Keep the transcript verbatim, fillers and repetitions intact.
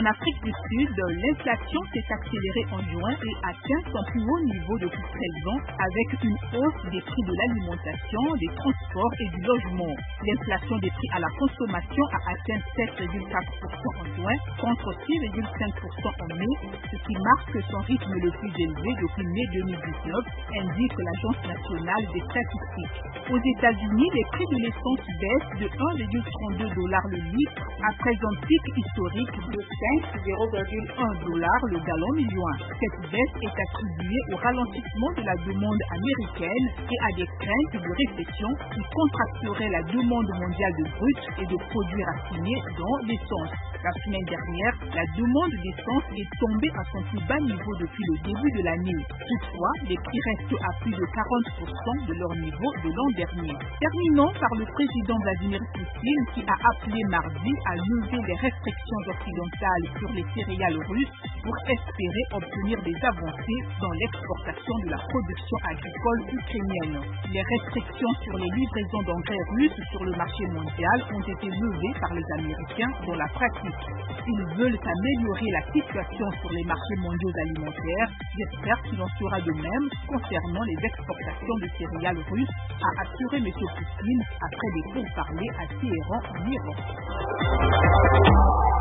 En Afrique du Sud, l'inflation s'est accélérée en juin et atteint son plus haut niveau depuis treize ans avec une hausse des prix de l'alimentation, des transports et du logement. L'inflation des prix à la consommation a atteint sept virgule quatre pour cent en juin contre six virgule cinq pour cent en mai, ce qui marque son rythme le plus élevé depuis mai deux mille dix-neuf, indique l'Agence nationale des statistiques. Aux États-Unis, les prix de l'essence baissent de un virgule trente-deux dollars le litre après un pic historique de cinq virgule un dollars le gallon mi-juin. Cette baisse est attribuée au ralentissement de la demande américaine et à des craintes de récession qui contracteraient la demande mondiale de brut et de produits raffinés dans l'essence. La semaine dernière, la demande d'essence est tombée à son plus bas niveau depuis le début de l'année. Toutefois, les prix restent à plus de quarante pour cent de leur niveau de l'an dernier. Terminons par le président Vladimir Poutine qui a appelé mardi à lever les restrictions occidentales sur les céréales russes pour espérer obtenir des avancées dans l'exportation de la production agricole ukrainienne. Les restrictions sur les livraisons d'engrais russes sur le marché mondial ont été levées par les Américains dans la pratique. Ils veulent améliorer la situation sur les marchés mondiaux alimentaires. J'espère qu'il en sera de même concernant les exportations de céréales russes, a assuré M. Poutine après des pourparlers à Téhéran en Iran.